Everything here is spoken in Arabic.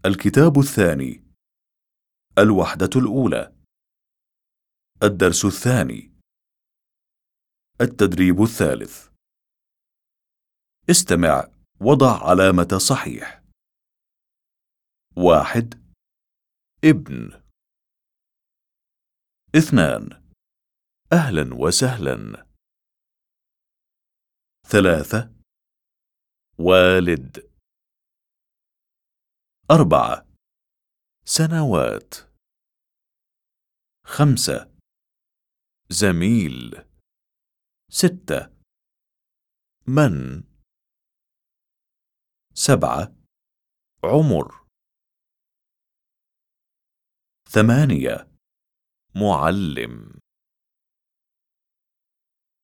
الكتاب الثاني. الوحدة الأولى. الدرس الثاني. التدريب الثالث. استمع وضع علامة صحيح. 1. ابن. 2. أهلا وسهلا. 3. والد. 4. سنوات. 5. زميل. 6. من. 7. عمر. 8. معلم.